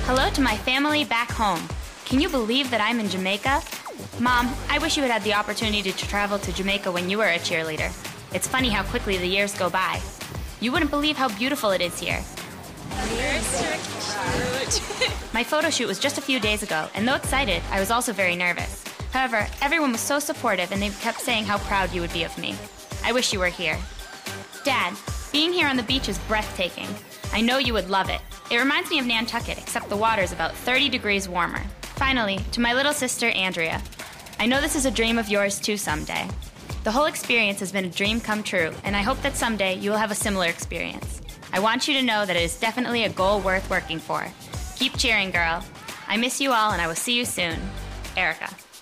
Hello to my family back home. Can you believe that I'm in Jamaica? Mom, I wish you had had the opportunity to travel to Jamaica when you were a cheerleader. It's funny how quickly the years go by. You wouldn't believe how beautiful it is here. My photo shoot was just a few days ago, and though excited, I was also very nervous. However, everyone was so supportive and they kept saying how proud you would be of me. I wish you were here. Dad, being here on the beach is breathtaking. I know you would love it. It reminds me of Nantucket, except the water is about 30 degrees warmer. Finally, to my little sister, Andrea. I know this is a dream of yours too someday. The whole experience has been a dream come true, and I hope that someday you will have a similar experience. I want you to know that it is definitely a goal worth working for. Keep cheering, girl. I miss you all, and I will see you soon. Erica.